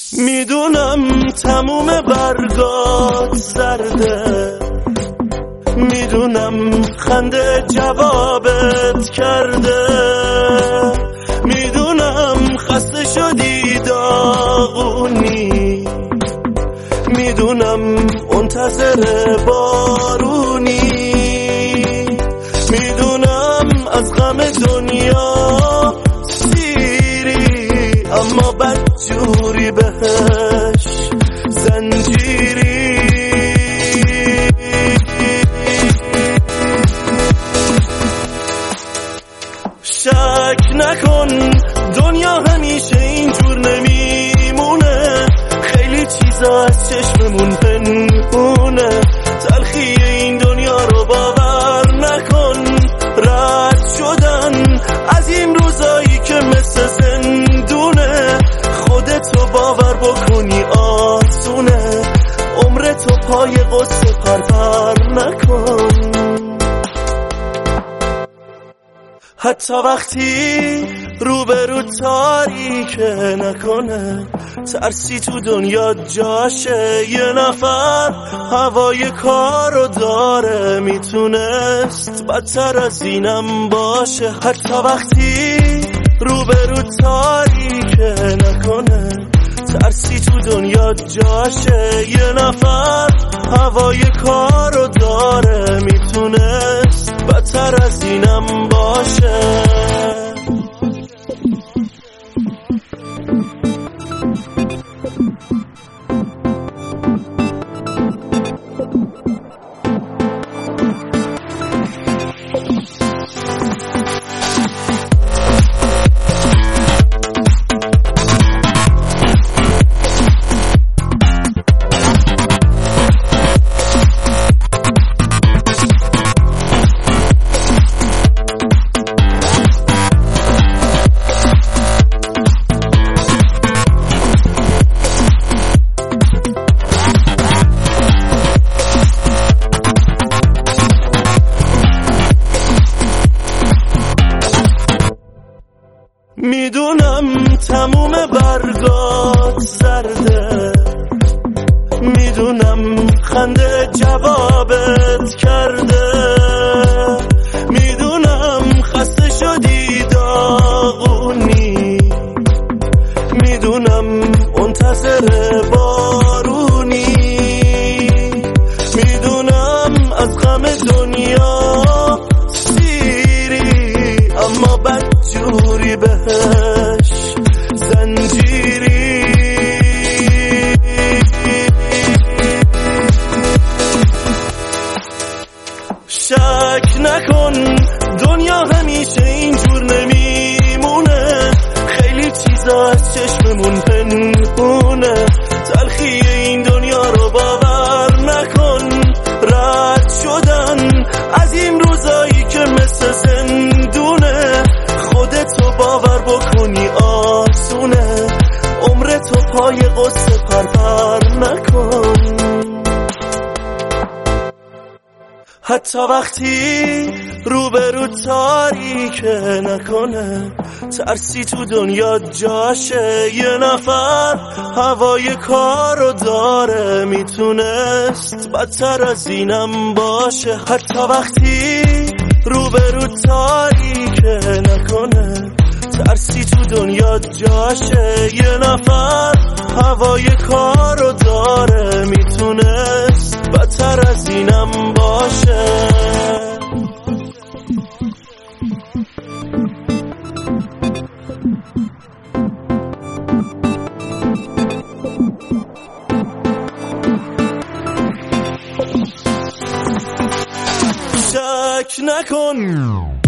میدونم تموم برگات زرده، میدونم خنده جوابت کرده، میدونم خسته شدی داغونی، میدونم منتظر بارونی، میدونم از غم دنیا سیری اما بدجوری بهش زنجیری. شک نکن دنیا همیشه اینجور نمیمونه، خیلی چیزا از چشممون پنهونه، تلخی این دنیا رو باور نکن، رد شدن از این روزایی که مثل زندونه، خودتو باور بکنی آسونه، عمرتو پای قصه پرپر نکن. حتی وقتی روبرو تاریکه نکنه، ترسی تو دنیا جاشه، یه نفر هوای کارو داره، میتونست بدتر از اینم باشه. حتی وقتی روبرو تاریکه نکنه، ترسی تو دنیا جاشه، یه نفر هوای کارو داره، میتونست بدتر از اینم باشه. میدونم تموم برگات زرده، میدونم خنده جوابت کرده، میدونم خسته شدی داغونی، میدونم منتظر بارونی، میدونم از غم دنیا سیری اما بدجوری بهش زنجیری. شک نکن دنیا همیشه اینجور نمیمونه، خیلی چیزا از چشممون پنهونه، تلخی این دنیا رو باور نکن، رد شدن از این روزایی که مثل زندونه، خودتو باور بکنی آسونه، عمرتو پای قصه پرپر نکن. حتی وقتی روبرو تاریکه نکنه، ترسی تو دنیا جاشه، یه نفر هوای کارو داره، میتونست بدتر از اینم باشه. حتی وقتی روبرو تاریکه نکنه، ترسی تو دنیا جاشه، یه نفر هوای کارو داره، میتونست بدتر از اینم باشه. شک نکن